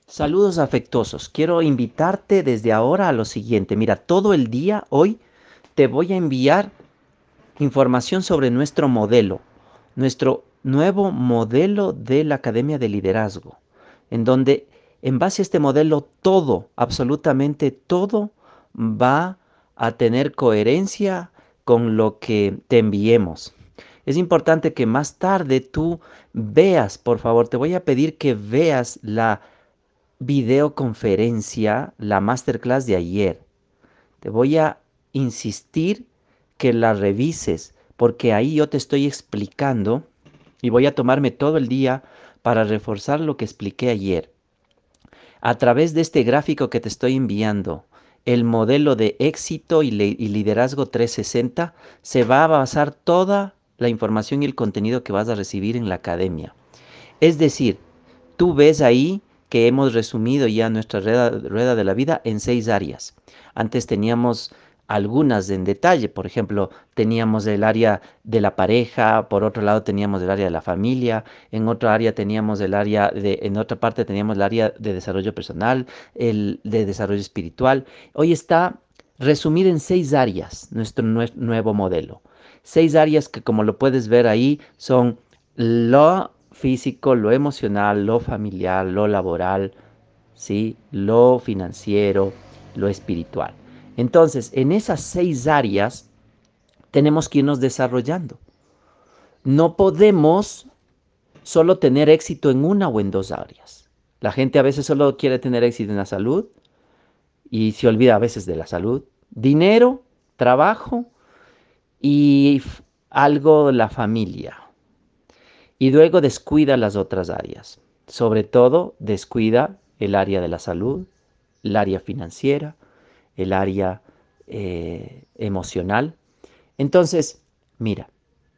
Saludos afectuosos. Quiero invitarte desde ahora a lo siguiente. Mira, todo el día hoy te voy a enviar información sobre nuestro nuevo modelo de la Academia de Liderazgo, en donde en base a este modelo todo, absolutamente todo, va a tener coherencia con lo que te enviemos. Es importante que más tarde tú veas, por favor, te voy a pedir que veas la videoconferencia, la masterclass de ayer. Te voy a insistir que la revises porque ahí yo te estoy explicando y voy a tomarme todo el día para reforzar lo que expliqué ayer. A través de este gráfico que te estoy enviando, el modelo de éxito y liderazgo 360, se va a basar toda la información y el contenido que vas a recibir en la academia. Es decir, tú ves ahí que hemos resumido ya nuestra rueda de la vida en 6 áreas. Antes teníamos algunas en detalle, por ejemplo, teníamos el área de la pareja, por otro lado teníamos el área de la familia, en otra área teníamos en otra parte teníamos el área de desarrollo personal, el de desarrollo espiritual. Hoy está resumido en 6 áreas nuestro nuevo modelo. 6 áreas que, como lo puedes ver ahí, son lo físico, lo emocional, lo familiar, lo laboral, ¿sí? Lo financiero, lo espiritual. Entonces, en esas 6 áreas tenemos que irnos desarrollando. No podemos solo tener éxito en una o en 2 áreas. La gente a veces solo quiere tener éxito en la salud y se olvida a veces de la salud. Dinero, trabajo y algo la familia. Y luego descuida las otras áreas. Sobre todo descuida el área de la salud, el área financiera, el área emocional. Entonces, mira,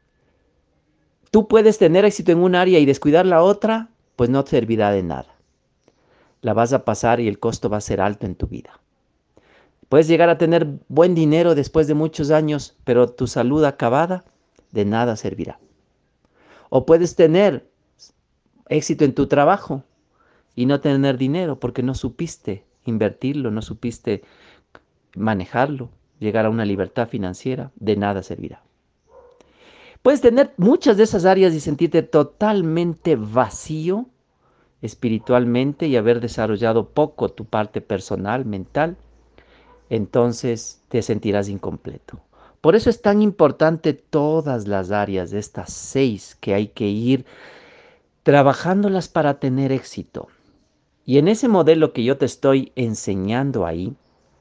tú puedes tener éxito en un área y descuidar la otra, pues no te servirá de nada. La vas a pasar y el costo va a ser alto en tu vida. Puedes llegar a tener buen dinero después de muchos años, pero tu salud acabada de nada servirá. O puedes tener éxito en tu trabajo y no tener dinero porque no supiste invertirlo, no supiste manejarlo, llegar a una libertad financiera, de nada servirá. Puedes tener muchas de esas áreas y sentirte totalmente vacío espiritualmente y haber desarrollado poco tu parte personal, mental, entonces te sentirás incompleto. Por eso es tan importante todas las áreas de estas 6 que hay que ir trabajándolas para tener éxito. Y en ese modelo que yo te estoy enseñando ahí,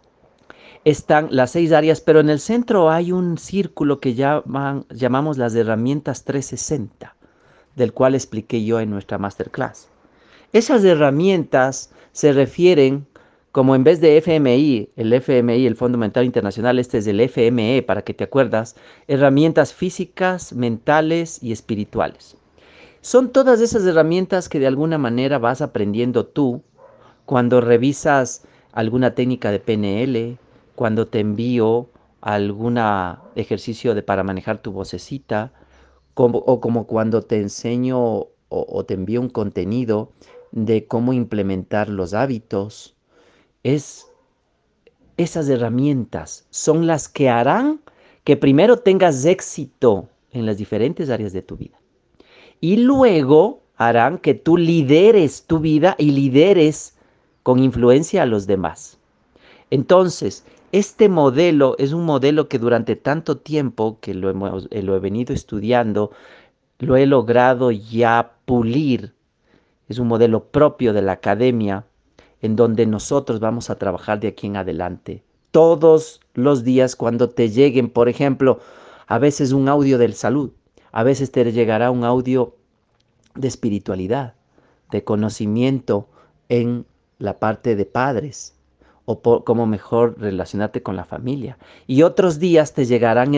están las 6 áreas, pero en el centro hay un círculo que llamamos las herramientas 360, del cual expliqué yo en nuestra masterclass. Esas herramientas se refieren, como en vez de FMI, el Fondo Monetario Internacional, este es el FME, para que te acuerdas, herramientas físicas, mentales y espirituales. Son todas esas herramientas que de alguna manera vas aprendiendo tú cuando revisas alguna técnica de PNL, cuando te envío algún ejercicio para manejar tu vocecita, o como cuando te enseño o te envío un contenido de cómo implementar los hábitos. Es, esas herramientas son las que harán que primero tengas éxito en las diferentes áreas de tu vida y luego harán que tú lideres tu vida y lideres con influencia a los demás. Entonces, este modelo es un modelo que durante tanto tiempo que lo he venido estudiando, lo he logrado ya pulir. Es un modelo propio de la academia en donde nosotros vamos a trabajar de aquí en adelante. Todos los días cuando te lleguen, por ejemplo, a veces un audio de salud, a veces te llegará un audio de espiritualidad, de conocimiento en la parte de padres o cómo mejor relacionarte con la familia. Y otros días te llegarán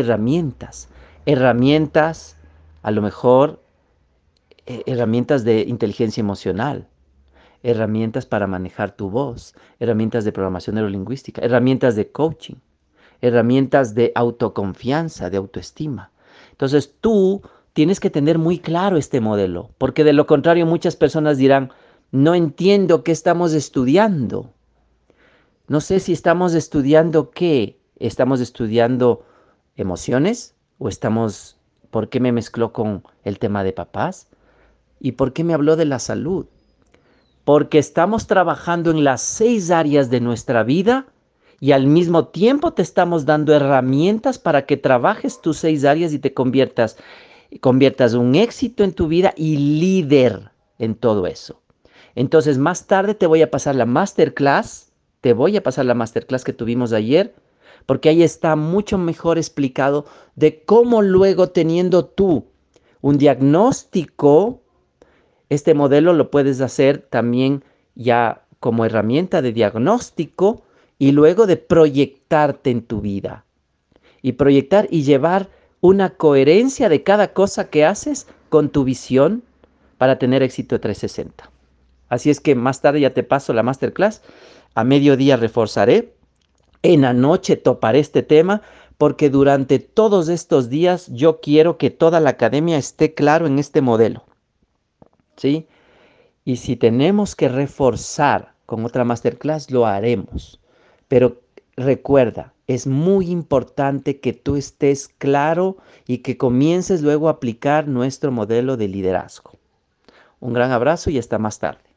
herramientas a lo mejor herramientas de inteligencia emocional, herramientas para manejar tu voz, herramientas de programación neurolingüística, herramientas de coaching, herramientas de autoconfianza, de autoestima. Entonces tú tienes que tener muy claro este modelo, porque de lo contrario muchas personas dirán, No entiendo qué estamos estudiando. No sé si estamos estudiando qué. ¿Estamos estudiando emociones? ¿O estamos... ¿Por qué me mezcló con el tema de papás? ¿Y por qué me habló de la salud? Porque estamos trabajando en las 6 áreas de nuestra vida y al mismo tiempo te estamos dando herramientas para que trabajes tus 6 áreas y te conviertas un éxito en tu vida y líder en todo eso. Entonces, más tarde te voy a pasar la masterclass, que tuvimos ayer, porque ahí está mucho mejor explicado de cómo luego teniendo tú un diagnóstico, este modelo lo puedes hacer también ya como herramienta de diagnóstico y luego de proyectarte en tu vida. Y proyectar y llevar una coherencia de cada cosa que haces con tu visión para tener éxito 360. Así es que más tarde ya te paso la masterclass. A mediodía reforzaré. En la noche toparé este tema porque durante todos estos días yo quiero que toda la academia esté claro en este modelo. ¿Sí? Y si tenemos que reforzar con otra masterclass, lo haremos. Pero recuerda, es muy importante que tú estés claro y que comiences luego a aplicar nuestro modelo de liderazgo. Un gran abrazo y hasta más tarde.